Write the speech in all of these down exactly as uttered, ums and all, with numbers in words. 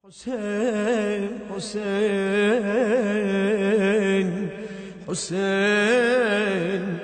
حسين حسين حسين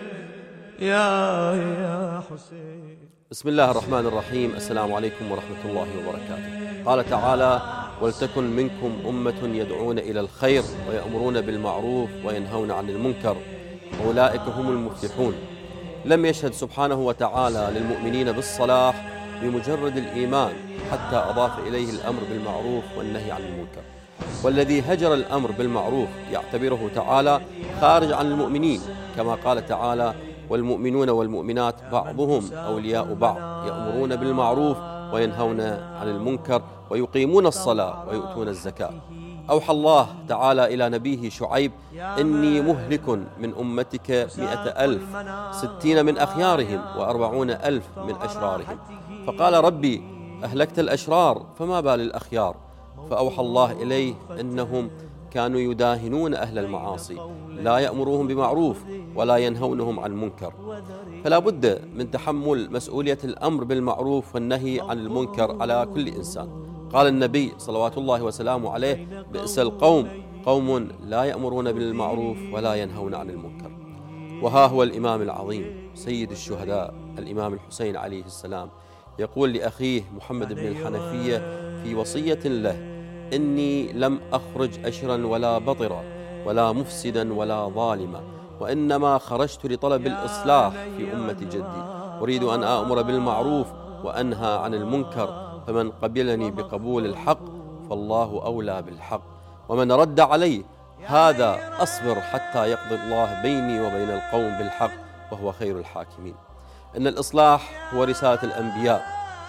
يا يا حسين. بسم الله الرحمن الرحيم. السلام عليكم ورحمة الله وبركاته. قال تعالى: ولتكن منكم أمة يدعون إلى الخير ويأمرون بالمعروف وينهون عن المنكر وأولئك هم المفلحون. لم يشهد سبحانه وتعالى للمؤمنين بالصلاح بمجرد الإيمان، حتى أضاف إليه الأمر بالمعروف والنهي عن المنكر. والذي هجر الأمر بالمعروف يعتبره تعالى خارج عن المؤمنين، كما قال تعالى: والمؤمنون والمؤمنات بعضهم أولياء بعض يأمرون بالمعروف وينهون عن المنكر ويقيمون الصلاة ويؤتون الزكاة. أوحى الله تعالى إلى نبيه شعيب: إني مهلك من أمتك مئة ألف، ستين من أخيارهم وأربعون ألف من أشرارهم. فقال: ربي أهلكت الأشرار فما بال الأخيار؟ فأوحى الله إليه أنهم كانوا يداهنون أهل المعاصي، لا يأمروهم بمعروف ولا ينهونهم عن المنكر. فلا بد من تحمل مسؤولية الأمر بالمعروف والنهي عن المنكر على كل إنسان. قال النبي صلوات الله وسلامه عليه: بئس القوم قوم لا يأمرون بالمعروف ولا ينهون عن المنكر. وها هو الإمام العظيم سيد الشهداء الإمام الحسين عليه السلام يقول لأخيه محمد بن الحنفية في وصية له: إني لم أخرج أشرا ولا بطرا ولا مفسدا ولا ظالما، وإنما خرجت لطلب الإصلاح في أمة جدي، أريد أن آمر بالمعروف وأنهى عن المنكر، فمن قبلني بقبول الحق فالله أولى بالحق، ومن رد علي هذا أصبر حتى يقضي الله بيني وبين القوم بالحق وهو خير الحاكمين. إن الإصلاح هو رسالة الأنبياء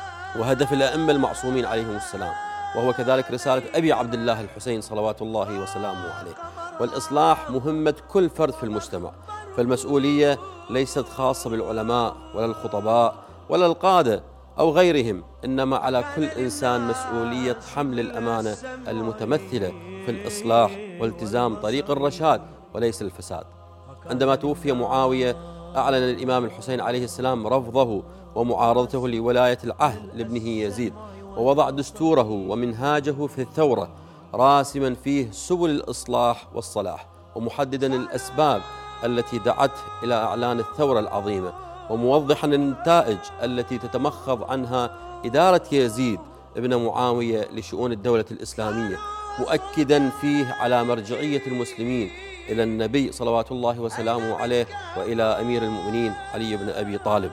وهدف الأئمة المعصومين عليهم السلام، وهو كذلك رسالة أبي عبد الله الحسين صلوات الله وسلامه عليه. والإصلاح مهمة كل فرد في المجتمع، فالمسؤولية ليست خاصة بالعلماء ولا الخطباء ولا القادة أو غيرهم، إنما على كل إنسان مسؤولية حمل الأمانة المتمثلة في الإصلاح والتزام طريق الرشاد وليس الفساد. عندما توفي معاوية أعلن الإمام الحسين عليه السلام رفضه ومعارضته لولاية العهد لابنه يزيد، ووضع دستوره ومنهاجه في الثورة، راسما فيه سبل الإصلاح والصلاح، ومحددا الأسباب التي دعته إلى إعلان الثورة العظيمة، وموضحا النتائج التي تتمخض عنها إدارة يزيد ابن معاوية لشؤون الدولة الإسلامية، مؤكدا فيه على مرجعية المسلمين إلى النبي صلوات الله وسلامه عليه وإلى أمير المؤمنين علي بن أبي طالب.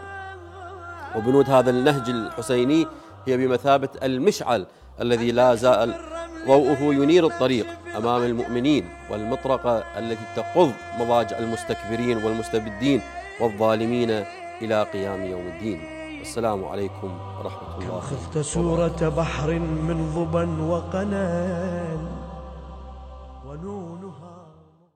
وبنود هذا النهج الحسيني هي بمثابة المشعل الذي لا زال ضوءه ينير الطريق أمام المؤمنين، والمطرقة التي تقض مضاجع المستكبرين والمستبدين والظالمين إلى قيام يوم الدين. والسلام عليكم ورحمة الله. خفت سورة بحر من ضبا وقنال ونور